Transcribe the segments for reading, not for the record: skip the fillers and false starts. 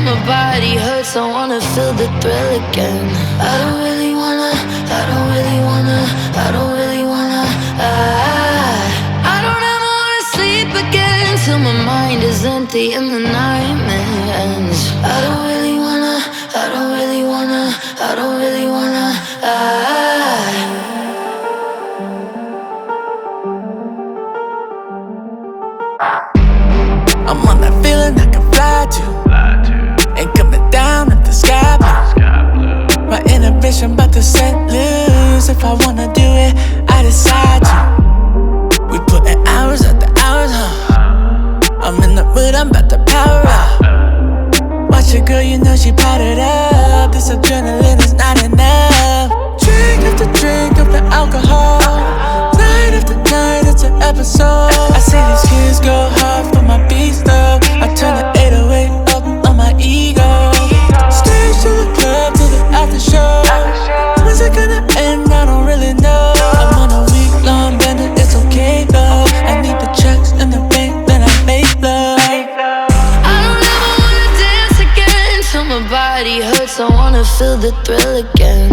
my body hurts, I wanna feel the thrill again. I don't really wanna, I don't really wanna, I don't really wanna. I don't ever wanna sleep again till my mind is empty and the nightmare ends. I don't really wanna, I don't really wanna, I don't really wanna. I'm on that feeling I can fly to. Ain't coming down at the sky blue. My inhibition about to set loose. If I wanna do it, I decide to. We putting hours at the hours, huh? I'm in the mood, I'm about to power up. Watch your girl, you know she powdered up. This adrenaline is not enough. Drink after drink of the alcohol. Night after night, it's an episode. I see these kids go hard for my beats, though. I turn the 808 up on my ego. Stage to the club, to the after show. When's it gonna end? I don't really know. I'm on a week-long bender, it's okay though. I need the checks in the bank, then I make love. I don't ever wanna dance again till my body hurts, I wanna feel the thrill again.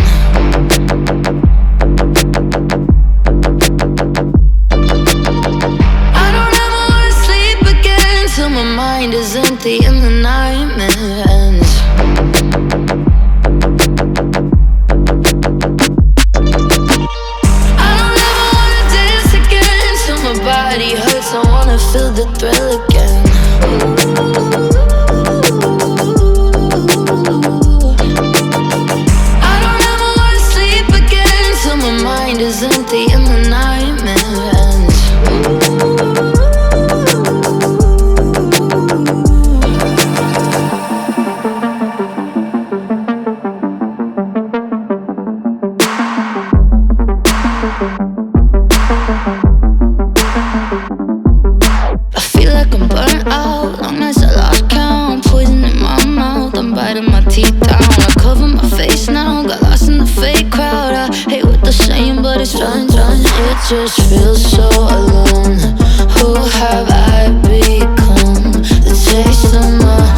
I don't ever wanna sleep again till my mind is empty and the nightmare ends. I don't ever wanna dance again till my body hurts, I wanna feel the thrill again. I don't ever wanna sleep again till my mind is empty and the nightmare ends. I feel like I'm burnt out, long nights I lost count. Poison in my mouth, I'm biting my teeth down. I cover my face now, got lost in the fake crowd. I hate what they're saying, but it's fine. It just feels so alone. Who have I become? The taste of my